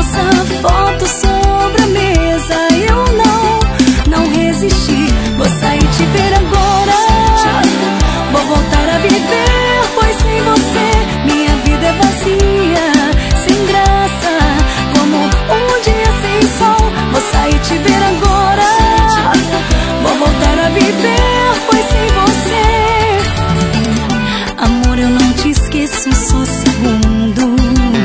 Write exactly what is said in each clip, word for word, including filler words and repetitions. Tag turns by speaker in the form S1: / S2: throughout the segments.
S1: Nossa foto sobre a mesa, eu não, não resisti. Vou sair te ver agora. Vou voltar a viver, pois sem você minha vida é vazia, sem graça, como um dia sem sol. Vou sair te ver agora. Vou voltar a viver, pois sem você. Amor, eu não te esqueço um só segundo.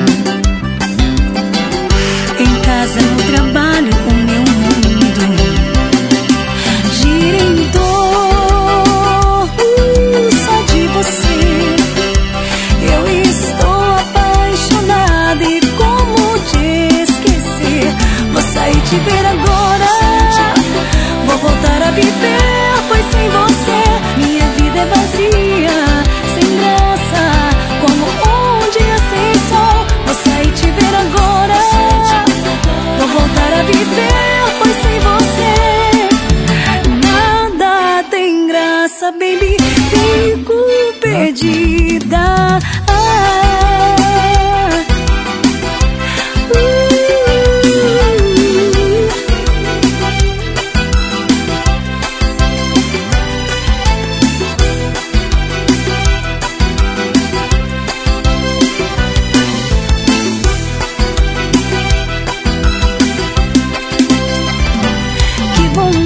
S1: Em casa, no trabalho, o meu mundo gira em torno só de você. Eu estou apaixonada e como te esquecer? Vou sair te ver agora. Vou voltar a viver, pois sem você minha vida é vazia, sem graça, como um dia sem sol. Vou sair te ver agora. Vou voltar a viver, pois sem você nada tem graça, baby. Fico perdida. Ah, uh. Que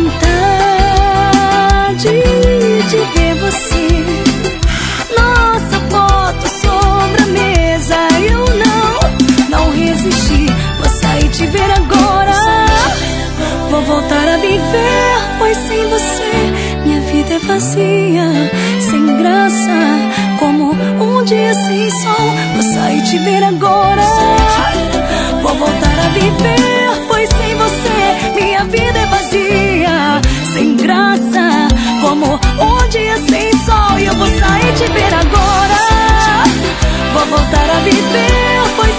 S1: vontade de ver você. Nossa foto sobre a mesa, eu não, não resisti. Vou sair te ver agora. Vou voltar a viver, pois sem você minha vida é vazia, sem graça, como um dia sem sol. Vou sair te ver agora. Vou voltar a viver, pois sem você minha vida é vazia, sem graça, como um dia sem sol. E eu vou sair te ver agora. Vou voltar a viver, pois